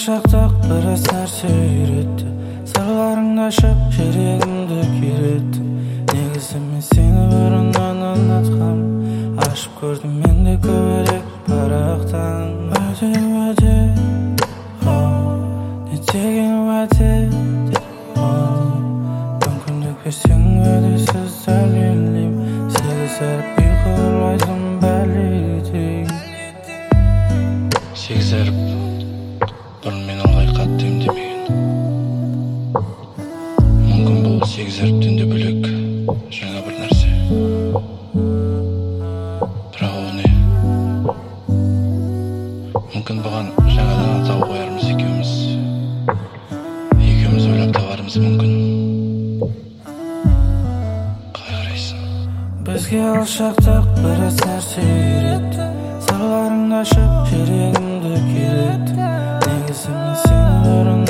алшақтық біраз нәрсе үйретті. Сырларыңды ашып жүрегімді күйретті. Негізі мен сені бұрыннан ұнатқам. Ашып көрдім мен де көбірек парақтан. Уәде не деген уәде, мүмкіндік берсең уәдесіз дәлелдеймін. Сегізеріп ұйқы ұрлайсың бәледей. Сегізеріп бұрын мен ылғай қатты емдемеген. Мүмкін бұл сегізеріптен де бөлек жаңа бір нәрсе. Бірақ ол не? Мүмкін бұған жаңадан атау қоярмыз екеуміз. Екеуміз ойлап табарымыз мүмкін. Қалай қарайсың? Бізге алшақтық біраз нәрсе үйретті. Сырларыңды ашып жүрегімді күйретті. Негізі мен сені бұрын